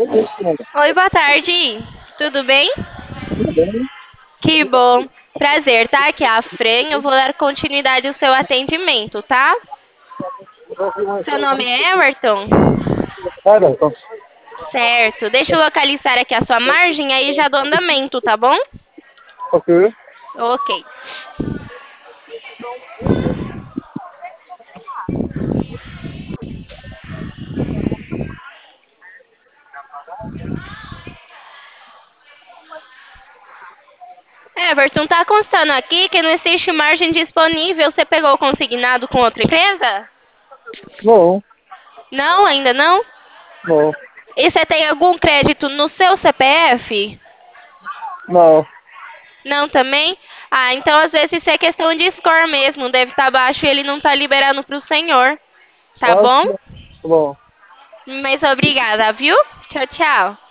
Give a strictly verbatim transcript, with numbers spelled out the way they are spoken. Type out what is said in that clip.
Oi, boa tarde. Tudo bem? Tudo bem? Que bom. Prazer, tá? Aqui é a Fran. Eu vou dar continuidade ao seu atendimento, tá? Seu nome é Everton? Cara, então, Certo. Deixa eu localizar aqui a sua margem, aí já dou andamento, tá bom? ok. Ok. Everton, tá constando aqui que não existe margem disponível. Você pegou o consignado com outra empresa? Não, Não, ainda não? não, E você tem algum crédito no seu C P F? não. Não também? Ah, então às vezes isso é questão de score mesmo. Deve estar baixo e ele não tá liberando pro senhor. Tá Acho bom? que não. Tá bom. Mas obrigada, viu? Tchau, tchau.